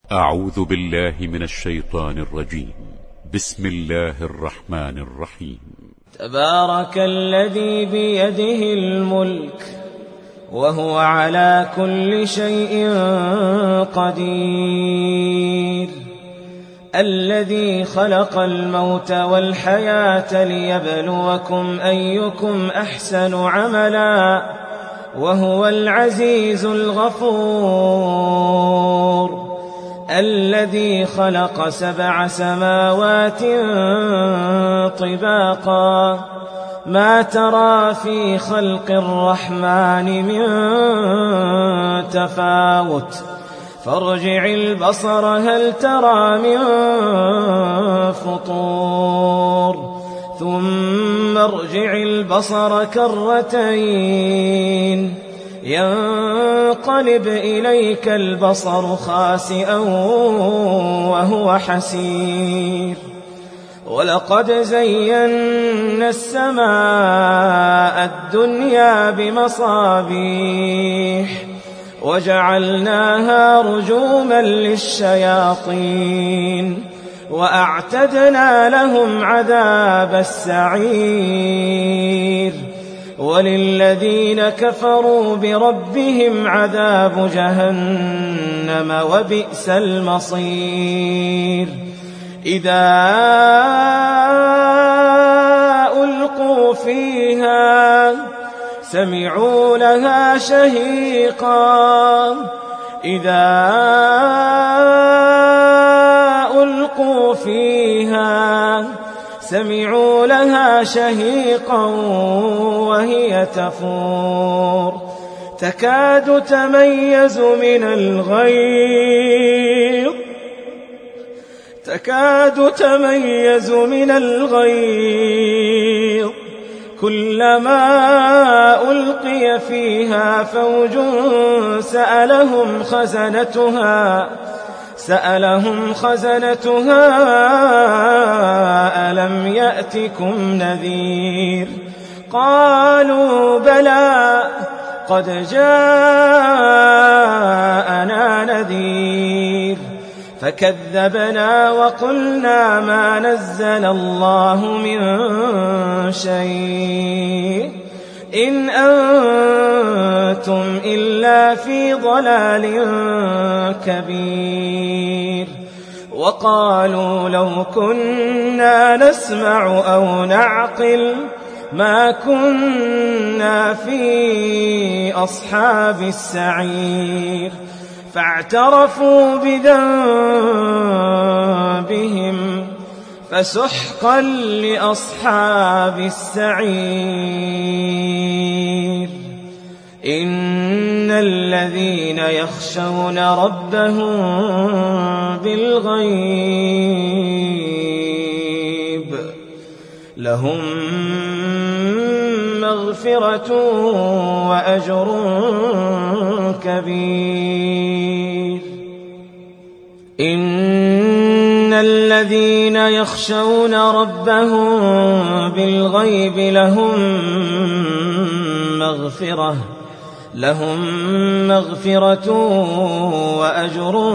أعوذ بالله من الشيطان الرجيم. بسم الله الرحمن الرحيم. تبارك الذي بيده الملك وهو على كل شيء قدير، الذي خلق الموت والحياة ليبلوكم أيكم أحسن عملا وهو العزيز الغفور، الذي خلق 7 سماوات طباقا ما ترى في خلق الرحمن من تفاوت فارجع البصر هل ترى من فطور ثم ارجع البصر كرتين ينقلب إليك البصر خاسئا وهو حسير، ولقد زينا السماء الدنيا بمصابيح وجعلناها رجوما للشياطين وأعتدنا لهم عذاب السعير، وللذين كفروا بربهم عذاب جهنم وبئس المصير. إذا ألقوا فيها سمعوا لها شهيقا إذا ألقوا فيها سمعوا لها شهيقا وهي تفور تكاد تميز من الغيظ كلما ألقي فيها فوج سألهم خزنتها ألم يأتكم نذير؟ قالوا بلى قد جاءنا نذير فكذبنا وقلنا ما نزل الله من شيء إن أنتم إلا في ضلال كبير. وقالوا لو كنا نسمع أو نعقل ما كنا في أصحاب السعير، فاعترفوا بذنبهم فسحقا لأصحاب السعير. إن الذين يخشون ربهم بالغيب لهم مغفرة وأجر كبير. إن الذين يخشون ربهم بالغيب لهم مغفرة وأجر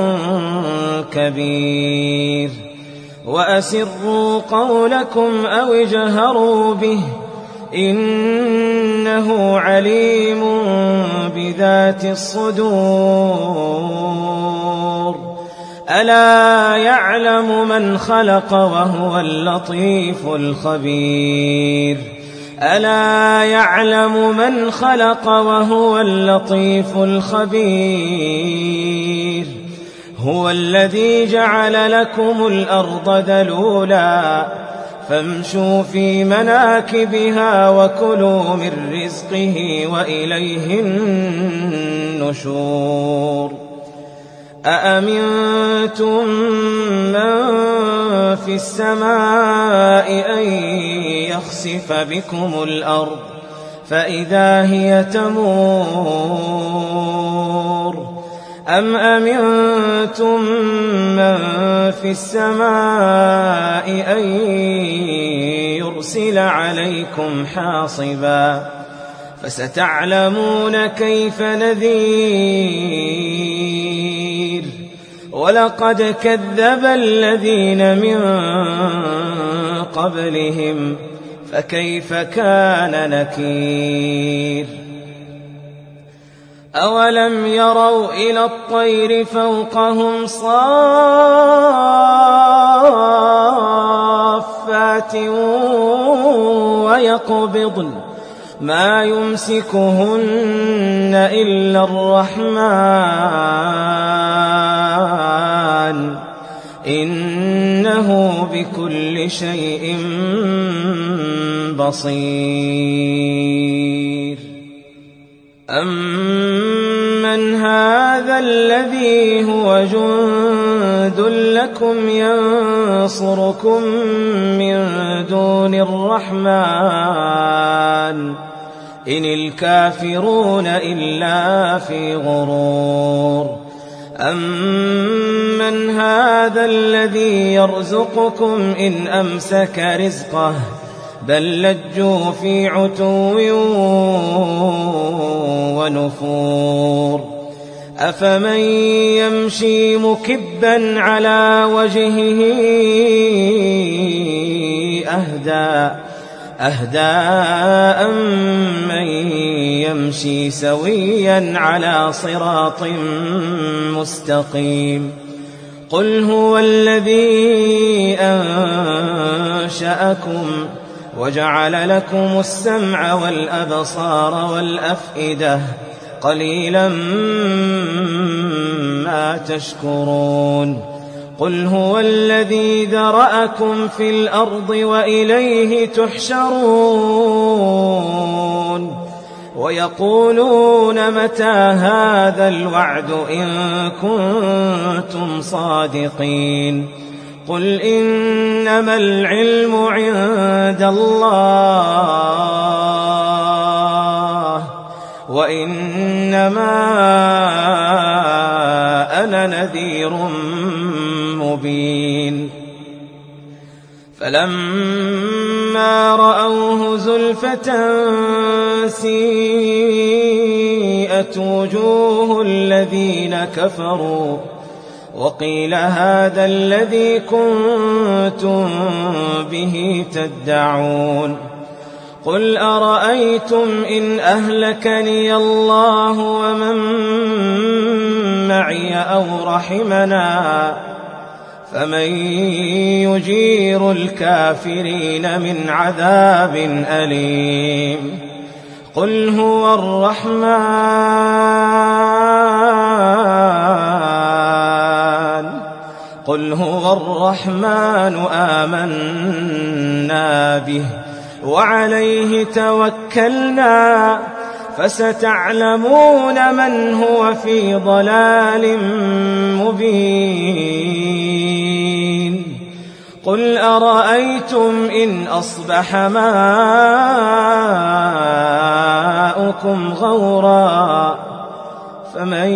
كبير. وأسروا قولكم أو اجهروا به إنه عليم بذات الصدور. ألا يعلم من خلق وهو اللطيف الخبير. ألا يعلم من خلق وهو اللطيف الخبير. هو الذي جعل لكم الأرض ذلولا فامشوا في مناكبها وكلوا من رزقه وإليه النشور. أأمنتم من في السماء أن يخسف بكم الأرض فإذا هي تمور أم أمنتم من في السماء أن يرسل عليكم حاصبا فستعلمون كيف نذير. ولقد كذب الذين من قبلهم فكيف كان نكير أولم يروا إلى الطير فوقهم صافات ويقبضن ما يمسكهن إلا الرحمن إنه بكل شيء بصير أمن هذا الذي هو جند لكم ينصركم من دون الرحمن إن الكافرون إلا في غرور أمن هذا الذي يرزقكم إن أمسك رزقه بل لجوا في عتو ونفور أفمن يمشي مكبا على وجهه أهدى أمن يمشي سويا على صراط مستقيم قل هو الذي أنشأكم وجعل لكم السمع والأبصار والأفئدة قليلا ما تشكرون قل هو الذي ذرأكم في الأرض وإليه تحشرون ويقولون متى هذا الوعد إن كنتم صادقين قل إنما العلم عند الله وإنما أنا نذير مبين فلما رأوه زلفة سيئت وجوه الذين كفروا وقيل هذا الذي كنتم به تدعون قل أرأيتم إن أهلكني الله ومن معي أو رحمنا فمن يجير الكافرين من عذاب أليم قل هو الرحمن آمنا به وعليه توكلنا فستعلمون من هو في ضلال مبين قل أرأيتم إن أصبح ماؤكم غورا فمن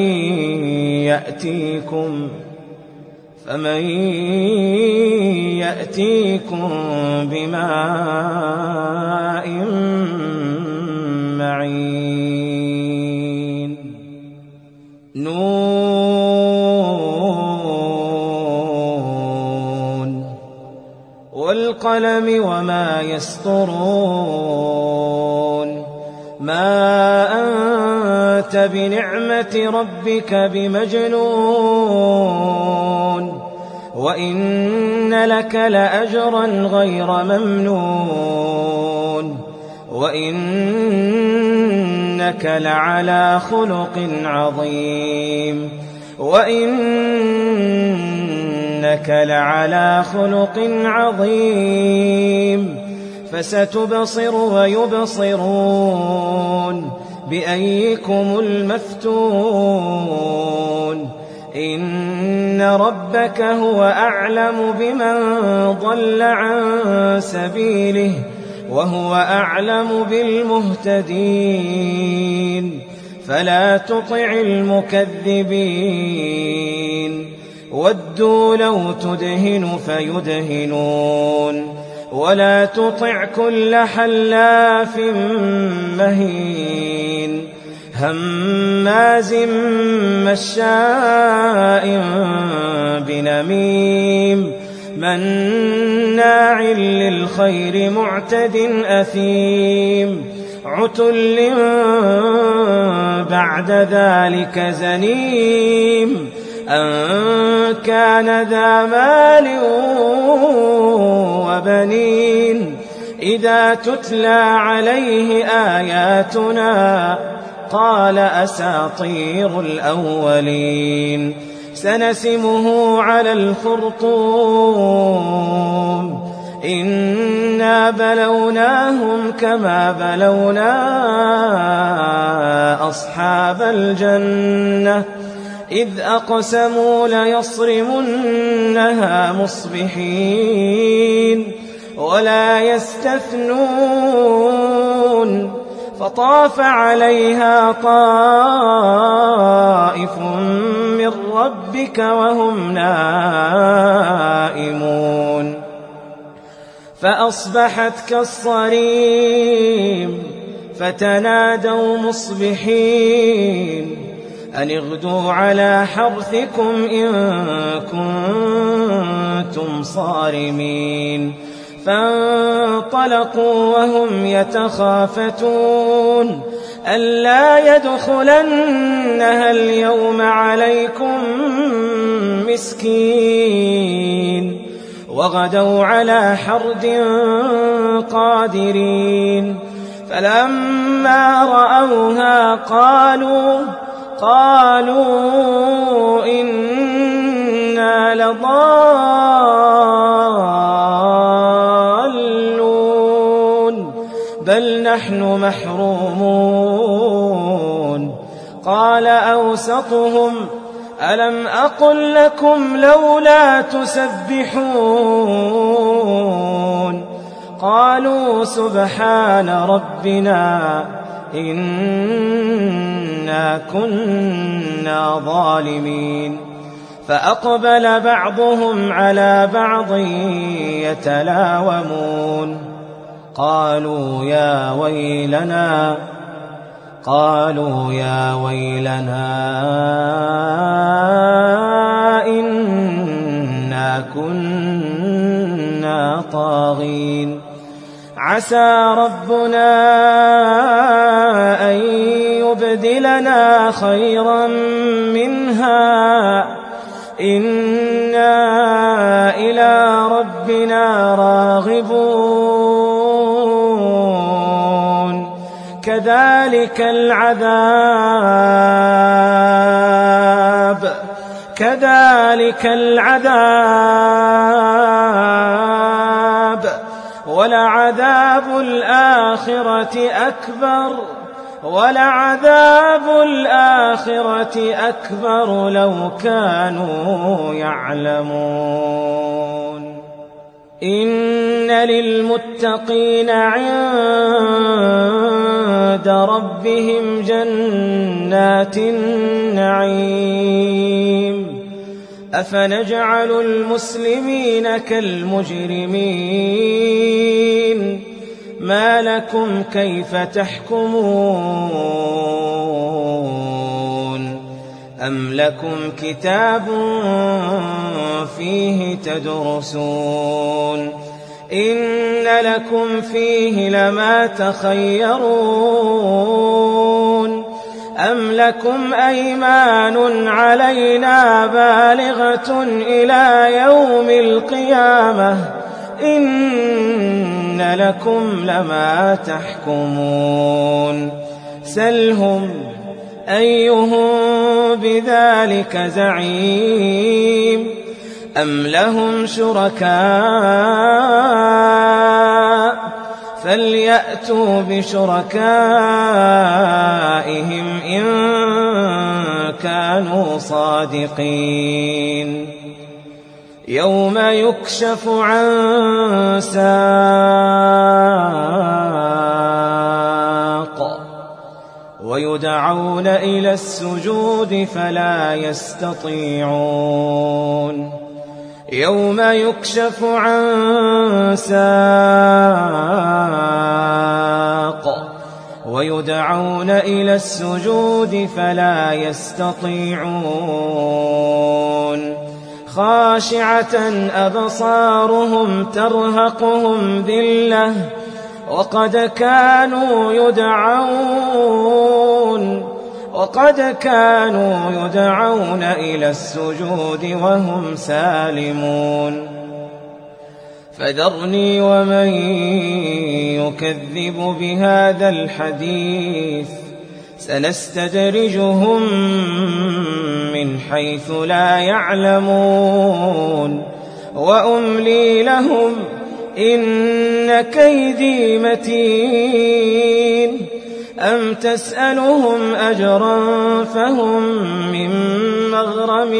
يأتيكم بماء معين نون والقلم وما يسطرون ما أنت بنعمة ربك بمجنون وإن لك لأجرا غير ممنون وإنك لعلى خلق عظيم فستبصر ويبصرون بأيكم المفتون إن ربك هو أعلم بمن ضل عن سبيله وهو أعلم بالمهتدين فلا تطع المكذبين ودوا لو تدهن فيدهنون ولا تطع كل حلاف مهين هماز مشاء بنميم مناع للخير معتد أثيم عتل بعد ذلك زنيم أن كان ذا مال وبنين إذا تتلى عليه آياتنا قال أساطير الأولين سنسمه على الخرطوم إنا بلوناهم كما بلونا أصحاب الجنة إذ أقسموا ليصرمنها مصبحين ولا يستثنون فطاف عليها طائف من ربك وهم نائمون فأصبحت كالصريم فتنادوا مصبحين أن اغدوا على حرثكم إن كنتم صارمين فانطلقوا وهم يتخافتون ألا يدخلنها اليوم عليكم مسكين وغدوا على حرد قادرين فلما رأوها قالوا إنا لضالون بل نحن محرومون قال أوسطهم ألم أقل لكم لولا تسبحون قالوا سبحان ربنا إنا كنا ظالمين فأقبل بعضهم على بعض يتلاومون قالوا يا ويلنا إنا كنا طاغين عسى ربنا أن يبدلنا خيرا منها إنا إلى ربنا راغبون كذلك العذاب ولعذاب الآخرة أكبر لو كانوا يعلمون إن للمتقين عند ربهم جنات النعيم أفنجعل المسلمين كالمجرمين ما لكم كيف تحكمون أم لكم كتاب فيه تدرسون إن لكم فيه لما تخيرون أم لكم أيمان علينا بالغة إلى يوم القيامة إن لكم لما تحكمون سلهم أيهم بذلك زعيم أم لهم شركاء فليأتوا بشركائهم إن كانوا صادقين يوم يكشف عن ساق ويدعون إلى السجود فلا يستطيعون يوم يكشف عن ساق ويدعون إلى السجود فلا يستطيعون خاشعة أبصارهم ترهقهم ذلة وقد كانوا يدعون إلى السجود وهم سالمون فذرني ومن يكذب بهذا الحديث سنستدرجهم من حيث لا يعلمون وأملي لهم إن كيدي متين أم تسألهم أجرا فهم من مغرم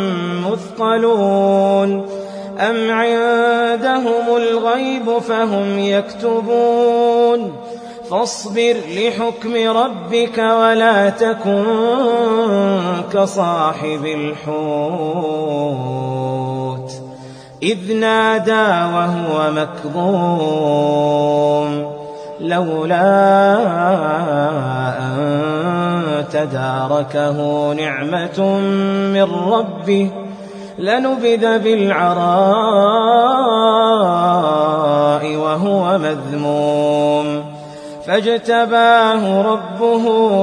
مثقلون أم عندهم الغيب فهم يكتبون فاصبر لحكم ربك ولا تكن كصاحب الحوت إذ نادى وهو مكظوم لولا أن تداركه نعمة من ربه لنبذ بالعراء وهو مذموم فاجتباه ربه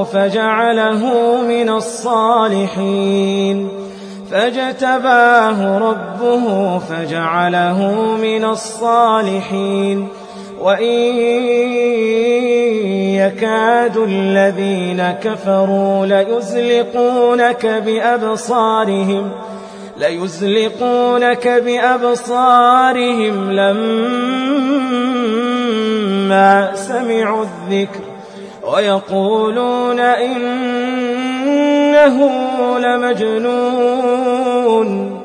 فجعله من الصالحين وإن يكاد الذين كفروا ليزلقونك بأبصارهم لما سمعوا الذكر ويقولون إنه لمجنون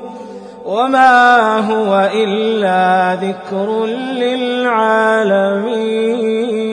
وما هو إلا ذكر للعالمين.